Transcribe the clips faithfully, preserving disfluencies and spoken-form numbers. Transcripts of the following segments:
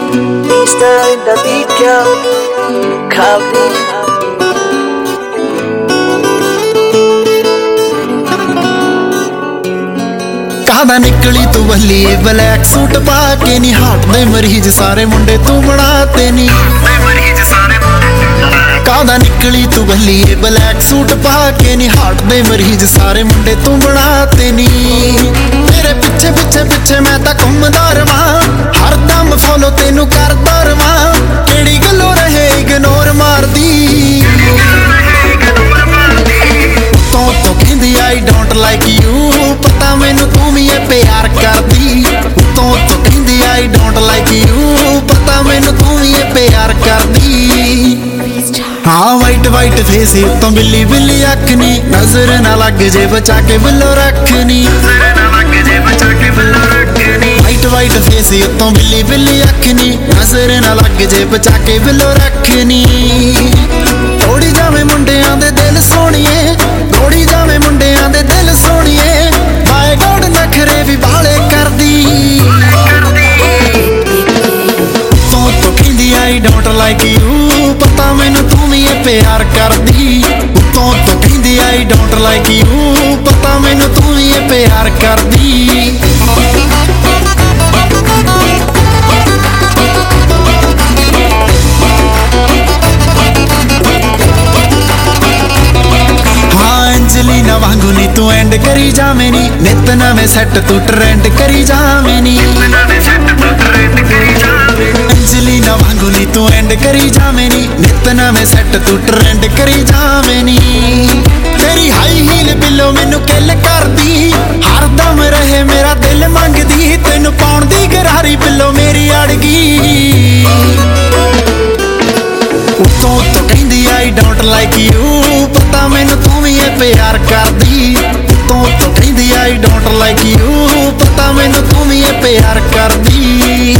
Easter in the beat, girl. Copy. ਕਾਹਦਾ ਨਿਕਲੀ ਤੂੰ ਬੱਲੀਏ ਬਲੈਕ ਸੂਟ ਪਾ ਕੇ ਨੀ ਹਟਦੇ ਮਰੀਜ਼ ਸਾਰੇ ਮੁੰਡੇ ਤੂੰ ਬਣਾਤੇ ਨੀ ਕਾਹਦਾ ਨਿਕਲੀ ਤੂੰ ਬੱਲੀਏ ਬਲੈਕ ਸੂਟ ਪਾ ਕੇ ਨੀ ਹਟਦੇ ਮਰੀਜ਼ ਸਾਰੇ ਮੁੰਡੇ ਤੂੰ ਬਣਾਤੇ ਨੀ ਤੇਰੇ ਪਿੱਛੇ ਪਿੱਛੇ ਪਿੱਛੇ ਮੈਂ ਤਾਂ ਘੁੰਮਦਾ ਰਵਾਂ ਹਰਦਮ ਫੋਲੋ ਤੈਨੂੰ ਕਰਦਾ ਰਵਾਂ ਕਿਹੜੀ ਗੱਲੋਂ ਰਹੇ ਇਗਨੋਰ ਮਾਰਦੀ ਤੋਂ ਤੋਂ ਕਹਿੰਦੀ ਆਈ ਡੋਂਟ ਲਾਈਕ ਯੂ ਪਤਾ ਮੈਨੂੰ ਤੂੰ ਵੀ ਇਹ ਪਿਆਰ ਕਰਦੀ ਤੋਂ ਤੋਂ ਕਹਿੰਦੀ ਆਈ ਡੋਂਟ ਲਾਈਕ ਯੂ ਪਤਾ ਮੈਨੂੰ ਤੂੰ ਵੀ ਇਹ ਪਿਆਰ ਕਰਦੀ ਹਾਂ ਵਾਈਟ ਵਾਈਟ ਫੇਸ ਉੱਤੋਂ ਬਿੱਲੀ ਬਿੱਲੀ ਅੱਖ ਨੀ ਨਜ਼ਰ ਨਾ ਲੱਗ ਜੇ ਬਚਾ ਕੇ ਬਿੱਲੋ ਰੱਖਨੀ ਵਾਈਟ ਵਾਈਟ ਫੇਸ ਉੱਤੋਂ ਬਿੱਲੀ ਬਿੱਲੀ ਅੱਖ ਨੀ ਨਜ਼ਰ ਨਾ ਲੱਗ ਜੇ ਬਚਾ ਕੇ ਬਿੱਲੋ ਰੱਖਨੀ ਤੋੜੀ ਜਾਵੇਂ ਮੁੰਡਿਆਂ ਦੇ ਦਿਲ ਸੋਹਣੀਏ ਤੋੜੀ ਜਾਵੇਂ ਮੁੰਡਿਆਂ ਦੇ ਦਿਲ ਸੋਹਣੀਏ ਮਾਏ ਗੋਡ ਨਖਰੇ ਵੀ ਬਾਲੇ ਕਰਦੀ ਤੋਂ ਤੋਂ ਕਹਿੰਦੀ ਆਈ ਡੋਂਟ ਲਾਈਕ ਯੂ ਪਤਾ ਮੈਨੂੰ ਤੂੰ ਵੀ ਇਹ ਪਿਆਰ ਕਰਦੀ ਤੋਂ ਤੋਂ ਕਹਿੰਦੀ ਆਈ ਡੋਂਟ ਲਾਈਕ ਯੂ ਪਤਾ ਮੈਨੂੰ ਤੂੰ ਵੀ ਇਹ ਪਿਆਰ ਕਰਦੀ ਅੰਜਲੀਨਾ ਵਾਂਗੂ ਨੀ ਤੂੰ ਐਂਡ ਕਰੀ ਜਾਵੇਂ ਨੀ ਨਿਤ ਨਵੇਂ ਸੈੱਟ ਤੂੰ ਟ੍ਰੈਂਡ ਕਰੀ ਜਾਵੇਂ ਨੀ ਅੰਜਲੀਨਾ ਵਾਂਗੂ ਨੀ ਤੂੰ ਐਂਡ ਕਰੀ ਜਾਵੇਂ ਨੀ ਨਿਤ ਨਵੇਂ ਸੈੱਟ ਤੂੰ ਟ੍ਰੈਂਡ ਕਰੀ ਜਾਵੇਂ ਨੀ ਤੇਰੀ ਹਾਈ ਹੀਲ ਬਿੱਲੋ ਮੈਨੂੰ ਕਿੱਲ ਕਰਦੀ ਹਰਦਮ ਰਹੇ ਮੇਰਾ ਦਿਲ ਮੰਗਦੀ ਤੈਨੂੰ ਪਾਉਣ ਦੀ ਗਰਾਰੀ ਬਿੱਲੋ ਮੇਰੀ ਅੜ ਗਈ ਉੱਤੋਂ ਉੱਤੋਂ ਕਹਿੰਦੀ ਆਈ ਡੋਂਟ ਲਾਈਕ ਯੂ ਪਤਾ ਮੈਨੂੰ ਤੂੰ ਵੀ ਇਹ ਪਿਆਰ ਕਰਦੀ ਉੱਤੋਂ ਉੱਤੋਂ ਕਹਿੰਦੀ ਆਈ ਡੋਂਟ ਲਾਈਕ ਯੂ ਪਤਾ ਮੈਨੂੰ ਤੂੰ ਵੀ ਇਹ ਪਿਆਰ ਕਰਦੀ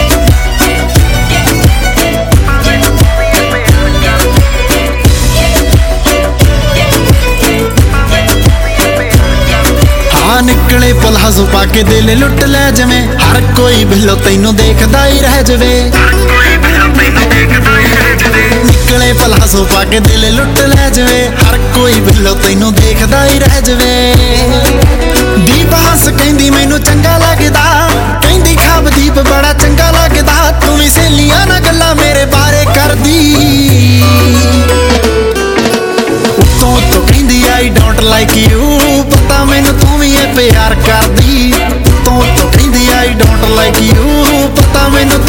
ਹਾਂ ਨਿਕਲੇ ਪਲਾਜ਼ੋ ਪਾ ਕੇ ਦਿਲ ਲੁੱਟ ਲੈ ਜਿਵੇਂ ਹਰ ਕੋਈ ਬਿੱਲੋ ਤੈਨੂੰ ਦੇਖਦਾ ਹੀ ਰਹਿ ਜਵੇ ਨਿਕਲੇ ਪਲਾਜ਼ੋ ਪਾ ਕੇ ਦਿਲ ਲੁੱਟ ਲੈ ਜਵੇ ਹਰ ਕੋਈ ਬਿੱਲੋ ਤੈਨੂੰ ਦੇਖਦਾ ਹੀ ਰਹਿ ਜਵੇ ਦੀਪ ਹੱਸ ਕਹਿੰਦੀ ਮੈਨੂੰ ਚੰਗਾ ਲੱਗਦਾ ਕਹਿੰਦੀ ਖਾਬਦੀਪ ਬੜਾ ਚੰਗਾ ਲੱਗਦਾ ਤੂੰ ਵੀ ਸਹੇਲੀਆਂ ਨਾਲ ਗੱਲਾਂ ਮੇਰੇ ਬਾਰੇ ਕਰਦੀ ਉੱਤੋਂ ਉੱਤੋਂ ਕਹਿੰਦੀ ਆਈ ਡੋਂਟ ਲਾਈਕ ਯੂ ਪਤਾ ਮੈਨੂੰ ਤੂੰ ਵੀ ਇਹ ਪਿਆਰ ਕਰਦੀ ਉੱਤੋਂ ਉੱਤੋਂ ਕਹਿੰਦੀ ਆਈ ਡੋਂਟ ਲਾਈਕ ਯੂ ਪਤਾ ਮੈਨੂੰ